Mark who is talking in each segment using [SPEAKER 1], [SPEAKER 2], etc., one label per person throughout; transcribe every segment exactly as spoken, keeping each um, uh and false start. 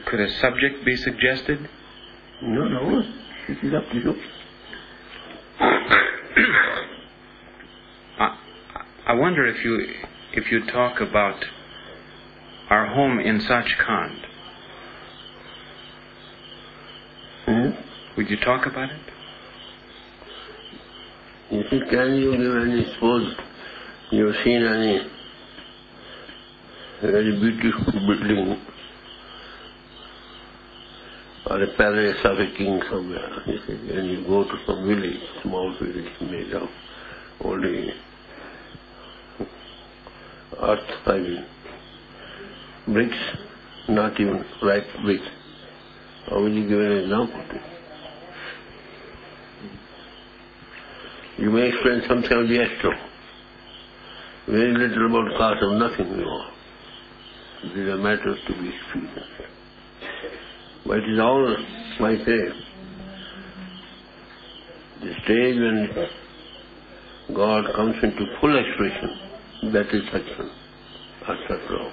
[SPEAKER 1] Could a subject be suggested?
[SPEAKER 2] No, no. It is up to you.
[SPEAKER 1] I, I wonder if you if you talk about our home in Sachkhand.
[SPEAKER 2] Hmm?
[SPEAKER 1] Would you talk about it?
[SPEAKER 2] You see, can you give any, suppose you have seen any very beautiful building or a palace of a king somewhere, you see, and you go to some village, small village made of only earth, I mean, bricks, not even right bricks. How will you give an example to it? You may explain something of the astro. Very little about cosmos, nothing more. These are matters to be experienced. But it is all, I say, the stage when God comes into full expression, that is Satsang, or Satsang.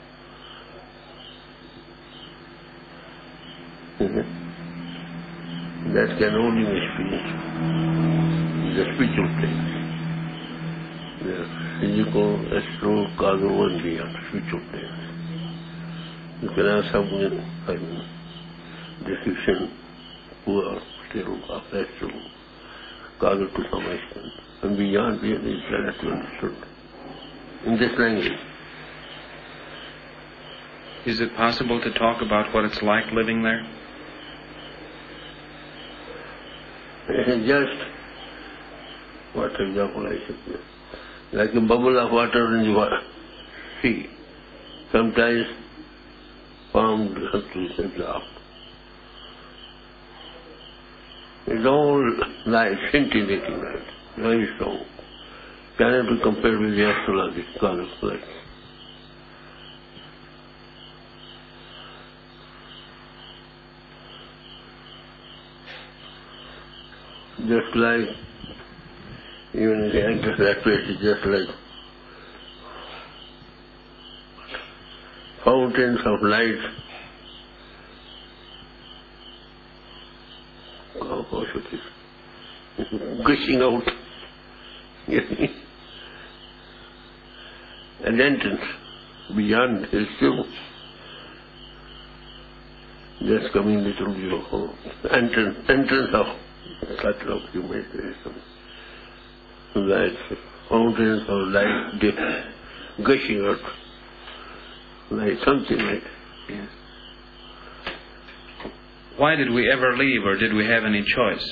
[SPEAKER 2] That can only be experienced in the spiritual place. The physical, astral, causal, and beyond, spiritual place. You can have some, I mean, description, poor, still, of astral, causal to some extent. And beyond, really, is better to understood in this language.
[SPEAKER 1] Is it possible to talk about what it's like living there?
[SPEAKER 2] It is just, what example I should give, like a bubble of water in the water, sea, sometimes formed to absorb. It's all light, scintillating light, very strong. Cannot be compared with the astrology, color light. Just like, even if you enter that place, it's just like fountains of light. Oh, how should it? Gushing out. An entrance beyond is still just coming little your home. Entrance, entrance of such of you may say some light, fountains of light dip, gushing out, like something like that. Yes.
[SPEAKER 1] Why did we ever leave, or did we have any choice?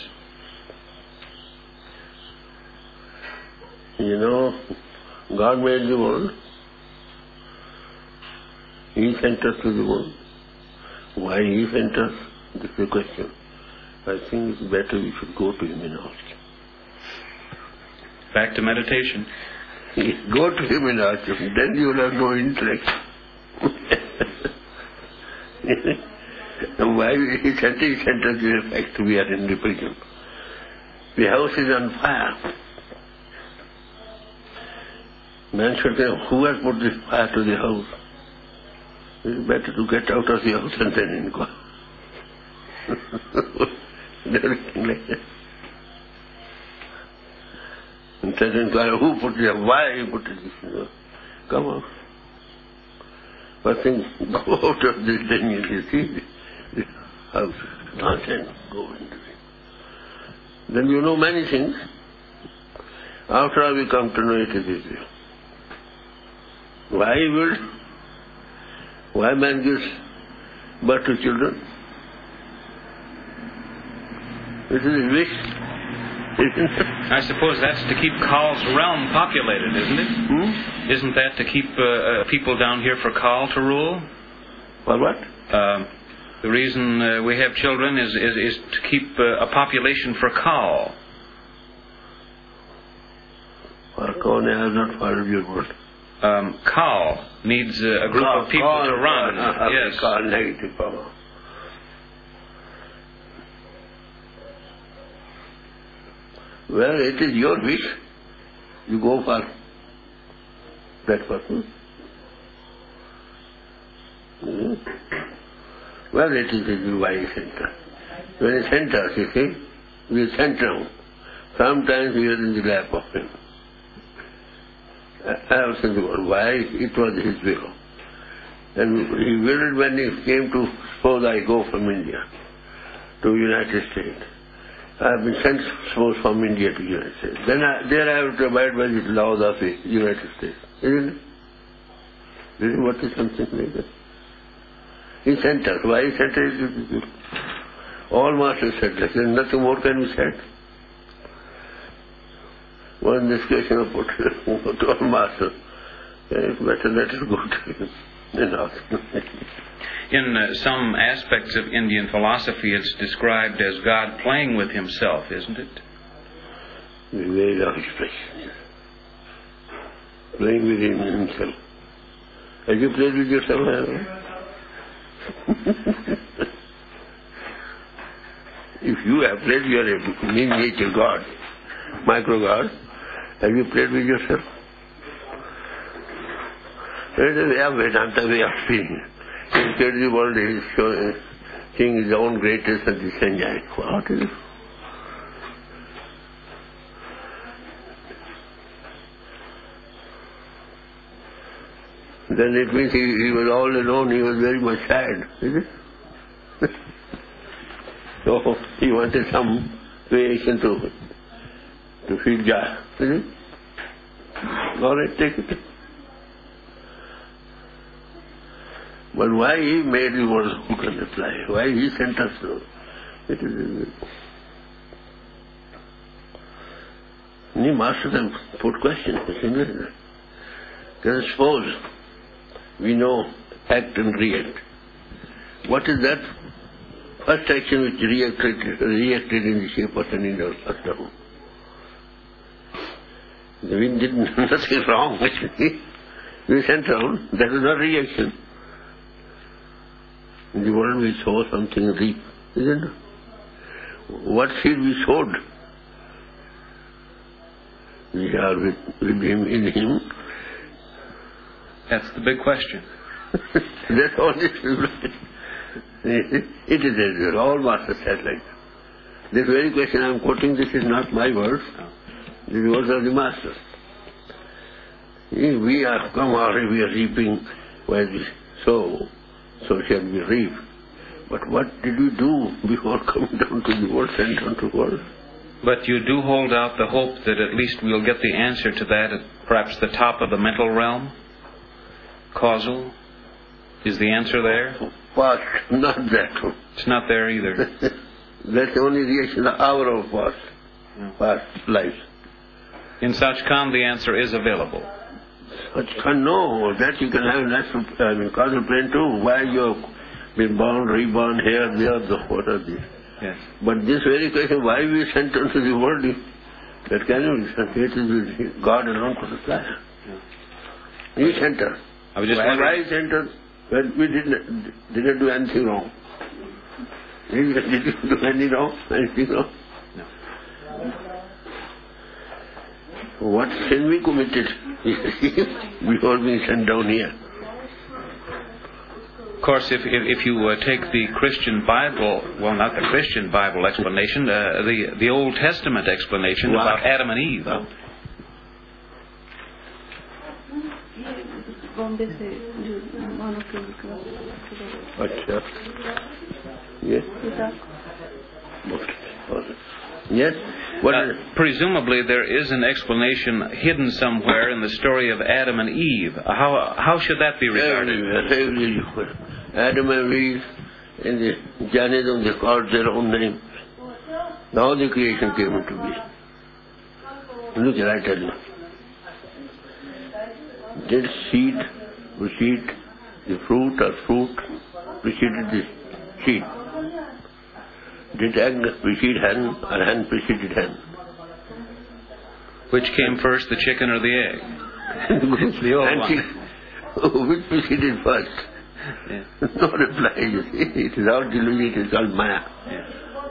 [SPEAKER 2] You know, God made the world. He sent us to the world. Why He sent us? This is the question. I think it's better we should go to Him and ask.
[SPEAKER 1] Back to meditation.
[SPEAKER 2] Go to Him and ask Him. Then you will have no intellect. Why He sent, he sent us the fact we are in the prison. The house is on fire. Man should say, who has put this fire to the house? It's better to get out of the house and then inquire. Everything like that. And then inquire, who put it? Why you put it? Come out. First thing, go out of this, then you will see the house. Nonsense, go into it. Then you know many things. After all, we come to know it is easy. Why will? Why man gives birth to children? This is his wish.
[SPEAKER 1] I suppose that's to keep Kal's realm populated, isn't it?
[SPEAKER 2] Hmm?
[SPEAKER 1] Isn't that to keep uh, uh, people down here for Kal to rule?
[SPEAKER 2] For what?
[SPEAKER 1] Uh, the reason uh, we have children is, is, is to keep uh, a population for Kal.
[SPEAKER 2] For Kal, I have not followed your word.
[SPEAKER 1] Um, Kal needs uh, a group
[SPEAKER 2] Kal,
[SPEAKER 1] of people
[SPEAKER 2] Kal,
[SPEAKER 1] to run.
[SPEAKER 2] Kal,
[SPEAKER 1] yes.
[SPEAKER 2] Kal, negative power. Well, it is your wish. You go for that purpose. Mm-hmm. Well, it is the Y center. When he centers, you see, we center him. Sometimes we are in the lap of him. I was in the world. Why? It was his will. And he willed when he came to, suppose I go from India to United States. I have been sent, suppose, from India to United States. Then I, there I have to abide by the laws of the United States. Isn't it? Isn't what is something like that? He sent us. Why he sent us? All masters said that. There is nothing more can be said. One discussion of put to all masters. It's better let it go to him.
[SPEAKER 1] In uh, some aspects of Indian philosophy, it's described as God playing with himself, isn't it?
[SPEAKER 2] Very long expression. Playing with him himself. Have you played with yourself? If you have played, you are a miniature God, micro God. Have you played with yourself? It is a way of Vedanta, way of being. He created the world, he is showing, seeing his own greatness and this enjoying. What is it? Then it means he, he was all alone, he was very much sad, is it? So he wanted some variation to, to feel joy, is it? All right, take it. But why he made the world, who can reply? Why he sent us so? It is... Any masters have put questions, isn't it? Then suppose we know act and react. What is that first action which reacted, reacted in the shape of an inner custom? We did nothing wrong, actually. We sent around, that is not reaction. In the world we sow something reap, isn't it? What seed we sowed? We are with, with him, in him.
[SPEAKER 1] That's the big question.
[SPEAKER 2] That's all it is. It is as well. All masters said like that. This very question I am quoting, this is not my words. This is words of the masters. We are come already, we are reaping where we sow, so shall we reap. But what did we do before coming down to the world, sent down to the world?
[SPEAKER 1] But you do hold out the hope that at least we'll get the answer to that at perhaps the top of the mental realm? Causal? Is the answer there?
[SPEAKER 2] Past, not that.
[SPEAKER 1] It's not there either.
[SPEAKER 2] That's the only reaction, hour of past,
[SPEAKER 1] no.
[SPEAKER 2] past life.
[SPEAKER 1] In Sachkhand the answer is available.
[SPEAKER 2] Sachkhand, no, that you can have in natural, I mean, causal plane too. Why you have been born, reborn, here, there, the what are these?
[SPEAKER 1] Yes.
[SPEAKER 2] But this very question, why we sent into the world, that can you say, it is with God alone to reply. Yeah. He sent us.
[SPEAKER 1] I was just
[SPEAKER 2] why,
[SPEAKER 1] wondering.
[SPEAKER 2] why he sent us? Well, we didn't, didn't do anything wrong. Did you do anything wrong? Anything wrong?
[SPEAKER 1] No.
[SPEAKER 2] What sin we committed before being sent down here?
[SPEAKER 1] Of course, if if, if you uh, take the Christian Bible, well, not the Christian Bible explanation, uh, the the Old Testament explanation
[SPEAKER 2] what?
[SPEAKER 1] about Adam and Eve.
[SPEAKER 2] What? Achha. Yes. Yes. What
[SPEAKER 1] uh, presumably, there is an explanation hidden somewhere in the story of Adam and Eve. How how should that be regarded?
[SPEAKER 2] Everywhere. Adam and Eve, in the Jainism, they called their own names. Now the creation came into being. Look, I tell you. Did seed precede the fruit, or fruit preceded the seed? Did egg precede hen, or hen preceded hen?
[SPEAKER 1] Which came first, the chicken or the egg? It's the old one.
[SPEAKER 2] Which preceded first?
[SPEAKER 1] Yeah.
[SPEAKER 2] No reply, you see. It is all delusion, it is all maya.
[SPEAKER 1] Yeah.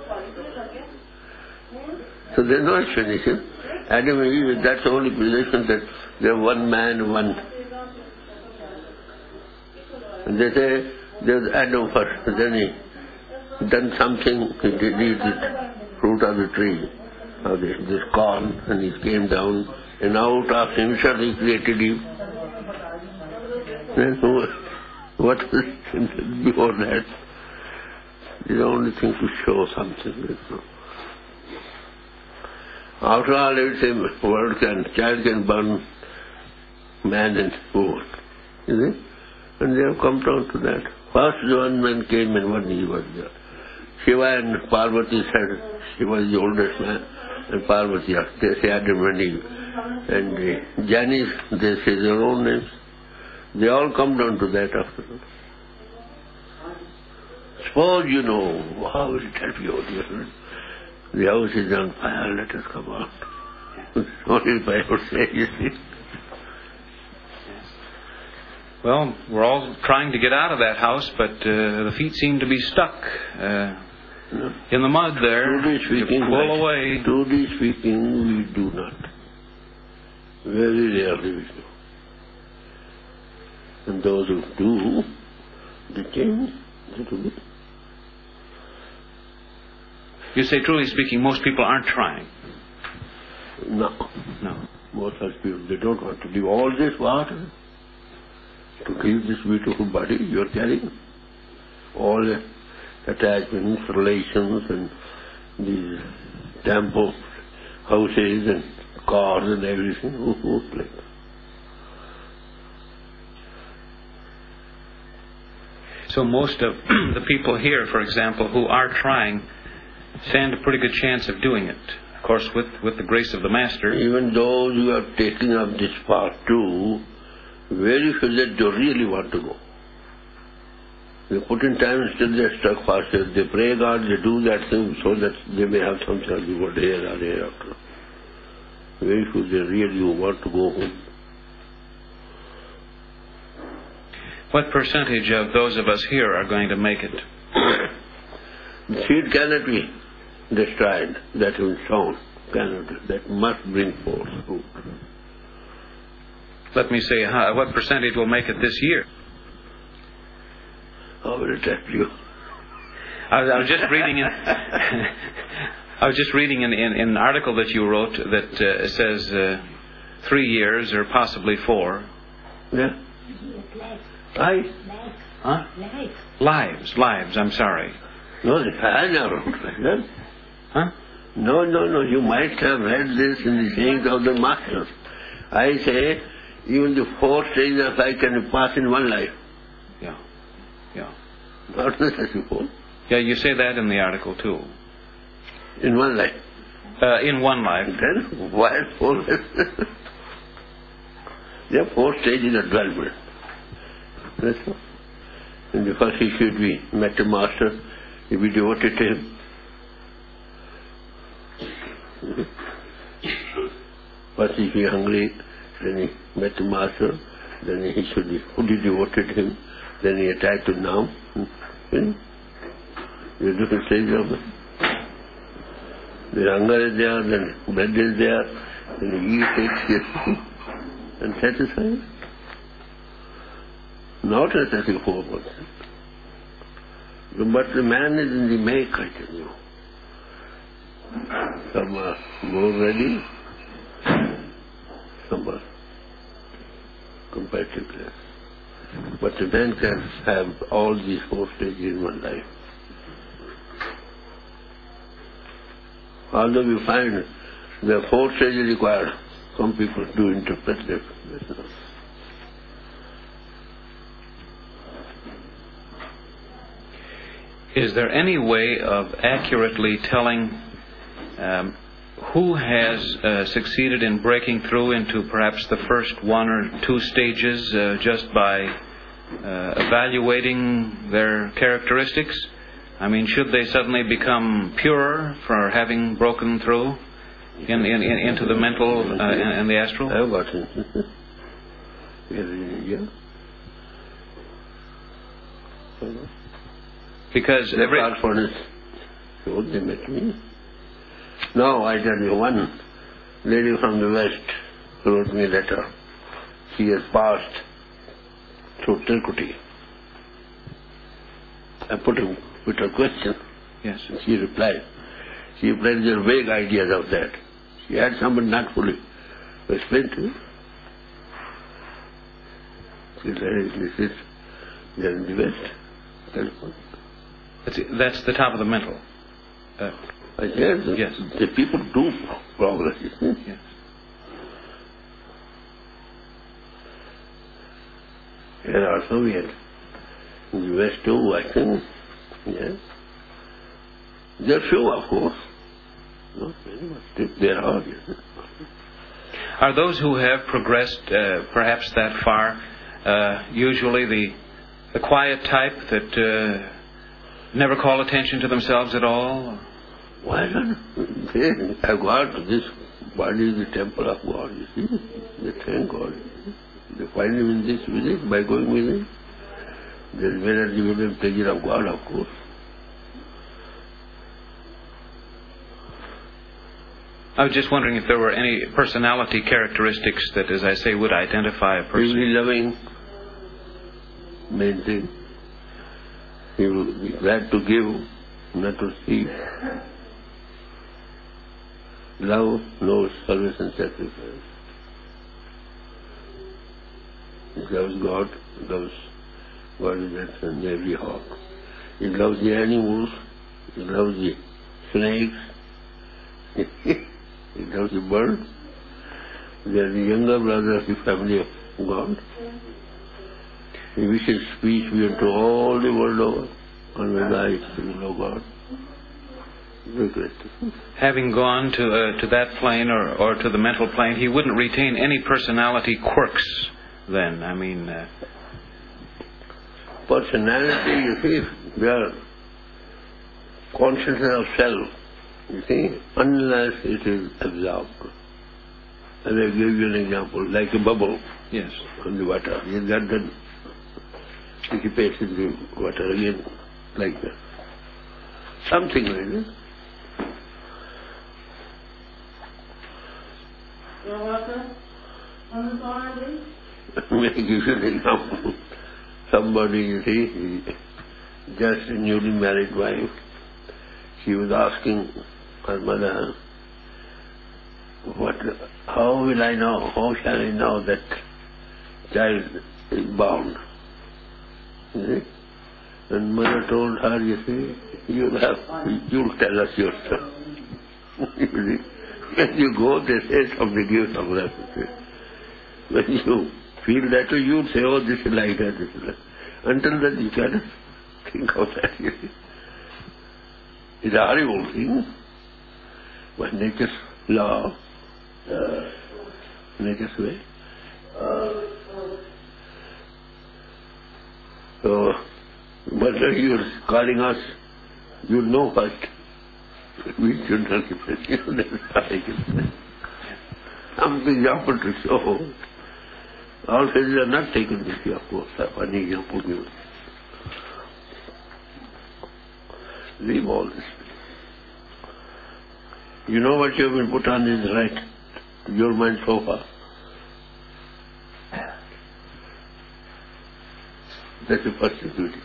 [SPEAKER 2] So there is no explanation. Adam and Eve, that's the only position that they are one man, one. And they say, There's Adam first, then he done something, he did eat the fruit of the tree, of this, this corn, and he came down, and out of himself he created Eve. Then what was before that? The only thing to show something. After all, every say word can, child can burn man and woman. You see? And they have come down to that. First one man came and one he was there. Shiva and Parvati said, Shiva was the oldest man, and Parvati, they say Adam and Eve. And the Jainis, they say their own names. They all come down to that after all. Suppose you know, how will it help you, dear friend? The house is on fire, let us come out. Only by our say, you see.
[SPEAKER 1] Well, we're all trying to get out of that house, but uh, the feet seem to be stuck uh, no. in the mud there.
[SPEAKER 2] Truly speaking,
[SPEAKER 1] to pull away.
[SPEAKER 2] Truly speaking, we do not. Very rarely we do. And those who do, they change a little bit.
[SPEAKER 1] You say, truly speaking, most people aren't trying.
[SPEAKER 2] No.
[SPEAKER 1] No.
[SPEAKER 2] Most of people, they don't want to leave all this water to keep this beautiful body you're carrying. All the attachments, relations, and these temple houses and cars and everything. Who, who play?
[SPEAKER 1] So most of the people here, for example, who are trying, stand a pretty good chance of doing it. Of course, with, with the grace of the Master.
[SPEAKER 2] Even those who are taking up this path too, very few that they really want to go. They put in time and still they're stuck faster. They pray God, they do that thing so that they may have some salary here or hereafter. Very few they really want to go home.
[SPEAKER 1] What percentage of those of us here are going to make it?
[SPEAKER 2] The seed cannot be destroyed, that is sown. Cannot, that must bring forth fruit.
[SPEAKER 1] Let me say, how, what percentage will make it this year?
[SPEAKER 2] How will it help you?
[SPEAKER 1] I was, I was just reading in, I was just reading in, in, in an article that you wrote that uh, says uh, three years or possibly four.
[SPEAKER 2] Yeah. Lives.
[SPEAKER 1] Huh?
[SPEAKER 3] Lives.
[SPEAKER 1] Lives, lives, I'm sorry.
[SPEAKER 2] No, I never wrote like that.
[SPEAKER 1] Huh?
[SPEAKER 2] No, no, no, you might have read this in the sayings of the Masters. I say, even the four stages of life can pass in one life.
[SPEAKER 1] Yeah, yeah.
[SPEAKER 2] Not necessarily four.
[SPEAKER 1] Yeah, you say that in the article too.
[SPEAKER 2] In one life.
[SPEAKER 1] Uh, in one life.
[SPEAKER 2] Then, why four lives? There are four stages of development. That's all. And the first he should be met the Master, he be devoted to him. First he be hungry, then he met the Master, then he should be fully devoted to him, then he attached to Nam. There are different stages of it. The hunger is there, then bread is there, then he eats, takes it, and satisfies. Not necessarily four percent. But the man is in the make, I tell you. Some are more ready, some are comparatively. But the man can have all these four stages in one life. Although we find there are four stages required, some people do interpret them.
[SPEAKER 1] Is there any way of accurately telling um, who has uh, succeeded in breaking through into perhaps the first one or two stages uh, just by uh, evaluating their characteristics? I mean, should they suddenly become purer for having broken through in, in, in, into the mental uh, and, and the astral?
[SPEAKER 2] I have got it. Yeah.
[SPEAKER 1] Because
[SPEAKER 2] the
[SPEAKER 1] every...
[SPEAKER 2] dark furnace showed they met me. Now I tell you, one lady from the West wrote me a letter. She has passed through Tirkuti. I put a, put a question.
[SPEAKER 1] Yes.
[SPEAKER 2] She replied. She replied, there are vague ideas of that. She had someone not fully explained to me. She said, this is there in the West. Telephone.
[SPEAKER 1] That's, that's the top of the mental. Uh,
[SPEAKER 2] I said, the,
[SPEAKER 1] yes.
[SPEAKER 2] the people do progress, you see.
[SPEAKER 1] Yes.
[SPEAKER 2] Here also we had in the West too, I think. Yes. There are few, of course. Not very much. There are. Yes.
[SPEAKER 1] Are those who have progressed uh, perhaps that far uh, usually the the quiet type that uh, never call attention to themselves at all?
[SPEAKER 2] Why not? They have got this body is the temple of God, you see. They thank God. They find Him in this village by going within. There is where the will pleasure of God, of course.
[SPEAKER 1] I was just wondering if there were any personality characteristics that, as I say, would identify a
[SPEAKER 2] He
[SPEAKER 1] person.
[SPEAKER 2] will be loving, main thing. He will be glad to give, not to receive. Love knows service and sacrifice. He loves God, he loves God is that in every heart. He loves the animals, he loves the snakes, he loves the birds. They are the younger brother of the family of God. He wishes peace be unto all the world over, and when I will know God. Very great.
[SPEAKER 1] Having gone to uh, to that plane or, or to the mental plane, he wouldn't retain any personality quirks then. I mean... Uh...
[SPEAKER 2] Personality, you see, they are consciousness of self, you see, unless it is absorbed. And I give you an example, like a bubble
[SPEAKER 1] Yes.
[SPEAKER 2] on the water. You got that, dissipates in the water again, like that. Something like that.
[SPEAKER 3] Your water on the body?
[SPEAKER 2] May I give you an example. Somebody, you see, just a newly married wife, she was asking her mother, what, how will I know, how shall I know that child is born? You see? And mother told her, you see, you'll have, you'll tell us yourself. You see? When you go, they say something, give some reference. When you feel that way, you'll say, oh, this is like that, this is like that. Until then, you cannot think of that, you see. It's a horrible thing. But nature's law, uh, nature's way. So, but you're calling us, you know first. We should not replace you. That's how I can say. Some example to show. All phases are not taken with you, of course. One example given. Leave all this. You know what you have been put on is right to your mind so far. That's the first duty.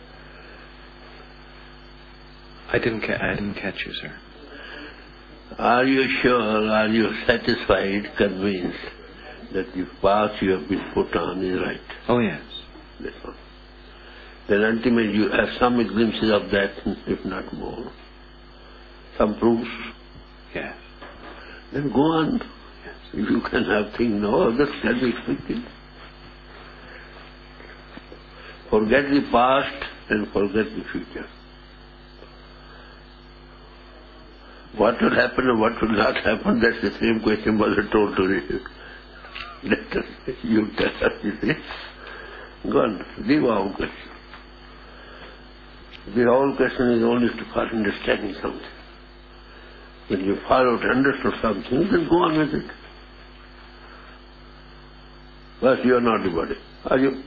[SPEAKER 1] I didn't. Ca- I didn't catch you, sir.
[SPEAKER 2] Are you sure? Are you satisfied, convinced that the path you have been put on is right?
[SPEAKER 1] Oh yes.
[SPEAKER 2] That's all. Then ultimately you have some glimpses of that, if not more. Some proofs.
[SPEAKER 1] Yes.
[SPEAKER 2] Then go on.
[SPEAKER 1] Yes.
[SPEAKER 2] If you can have things, no others can be expected. Forget the past and forget the future. What will happen and what will not happen, that's the same question Mother told to you. Let us, you tell us, you see. Go on, leave our question. The whole question is only to for understanding something. When you follow to understand something, then go on with it. But you are not the body, are you?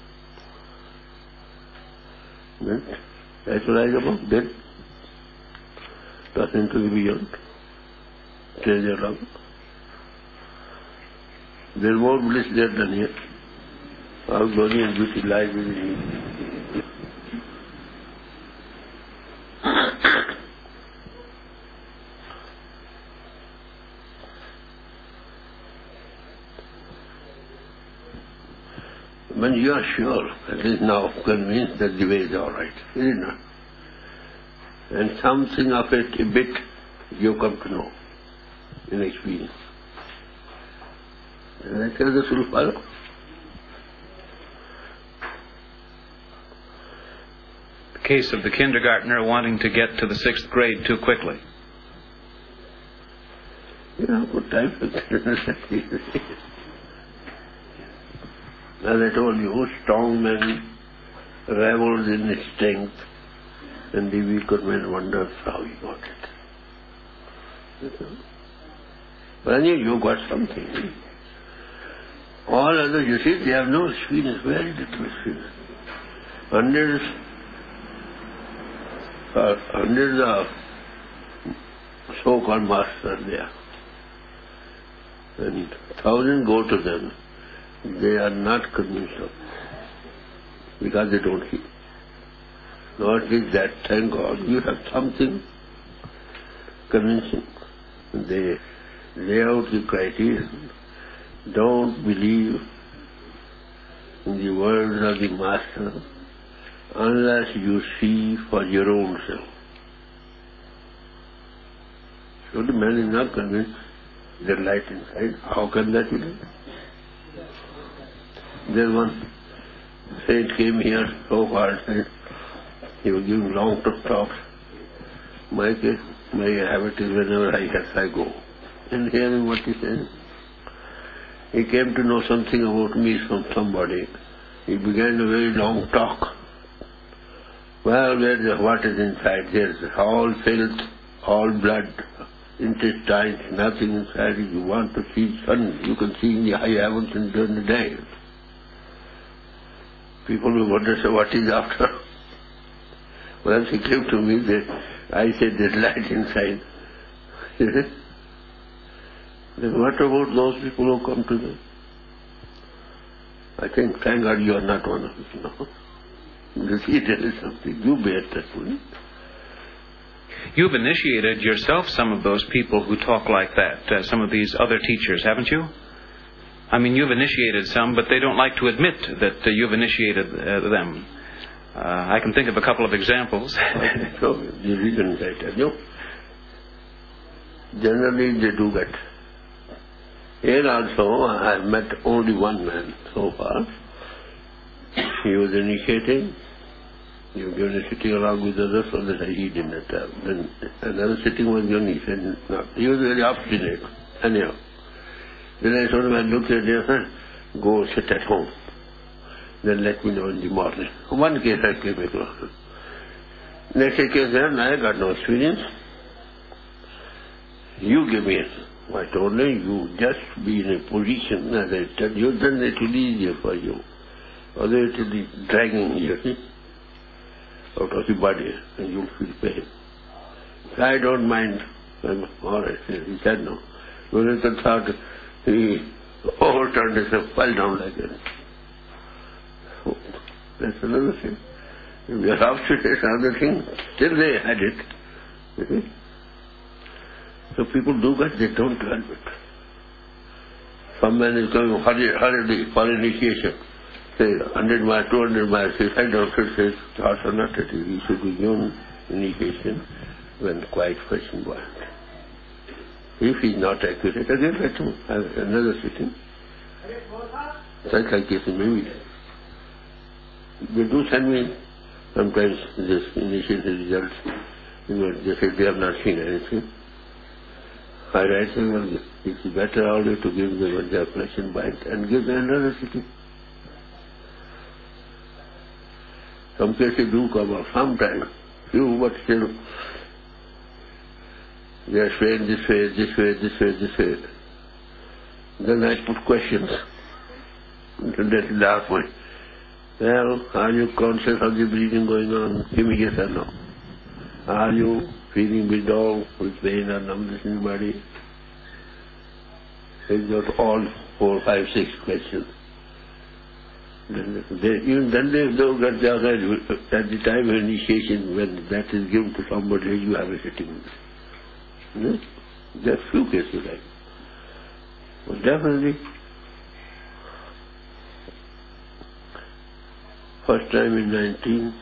[SPEAKER 2] Then, actualize about dead. Toss into the beyond. Treasure love. There is more bliss there than here. Our glory and beauty lies within you. when you are sure, at least now convinced that the way is all right, is it not? And something of it, a bit, you come to know in experience. And that is the full follow.
[SPEAKER 1] The case of the kindergartner wanting to get to the sixth grade too quickly.
[SPEAKER 2] You know, good time for kindergarten. As I told you, strong men revels in his strength, and the weaker man wonders how he got it. But anyway, you got something. All others, you see, they have no experience, very little experience. Hundreds, uh, hundreds of so-called masters there. And thousands go to them. They are not convinced of it, because they don't hear. Not with that, thank God, you have something convincing. They lay out the criteria. Don't believe in the words of the Master unless you see for your own self. So the man is not convinced there's light inside. How can that be? There's one saint came here so far, said he was giving long talks. My case, my habit is whenever I have, I go. And hearing what he said, he came to know something about me from somebody. He began a very long talk. Well, where's what is inside? There's all filth, all blood, intestines, nothing inside. If you want to see sun, you can see in the high heavens and during the day. People will wonder, so what is after? Once he came to me, they, I said, there's light inside. Then what about those people who come to them? I think, thank God you are not one of them now. You see, there is something. You bear that one.
[SPEAKER 1] You've initiated yourself some of those people who talk like that, uh, some of these other teachers, haven't you? I mean, you've initiated some, but they don't like to admit that uh, you've initiated uh, them. Uh, I can think of a couple of examples.
[SPEAKER 2] So, the reason I tell you, generally they do that. Here also, I have met only one man so far. He was initiating. He was given a sitting along with others so that he did not have. Then another sitting was given, he said no. He was very obstinate. Anyhow. Then I told him, I looked at him, huh? Go sit at home. Then let me know in the morning. One case I came across. Next case, then I got no experience. You give me it. I told him, you just be in a position, as I tell you, then it will be easier for you. Although it will be dragging you, see, out of the body, and you'll feel pain. I don't mind. I'm all right. He said no. When I thought, he overturned himself, fell down like that. So, that's another thing. If you are obstinate, another thing, still they had it. You see? So people do that, they don't help it. Some man is going hurriedly hurry, for initiation. Say, one hundred miles, two hundred miles, his head doctor says, thoughts are not at it. He should be given initiation when quite fresh and buoyant. If he is not accurate, again let him have another sitting. Such like case maybe. They do send me sometimes this initiation results. You know, they say they have not seen anything. I write them, well, it's better always to give them when they are flesh and bite and give them another sitting. Some cases do come up sometimes, few, but still they are saying this way, this way, this way, this way. Then I put questions. And that last one. Well, are you conscious of the breathing going on? Give me yes or no. Are you feeling withdrawal with pain or numbness in the body? It's got all four, five, six questions. Then they, even then they don't get the other, at the time of initiation, when that is given to somebody, you have a sitting. Hmm? There are few cases like that. But definitely, First time in nineteen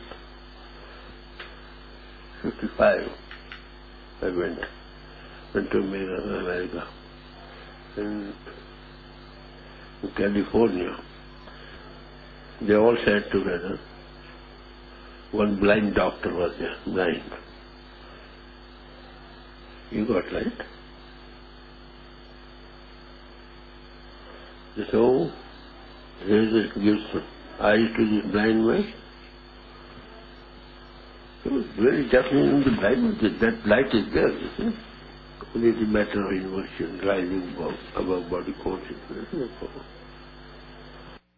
[SPEAKER 2] fifty-five, I went, went to America. And in California, they all sat together. One blind doctor was there, blind. You got light? They said, oh, Jesus gives eyes to the blind man. It was very definitely in the Bible that that light is there, you see. Only the matter of inversion, rising above, above body consciousness.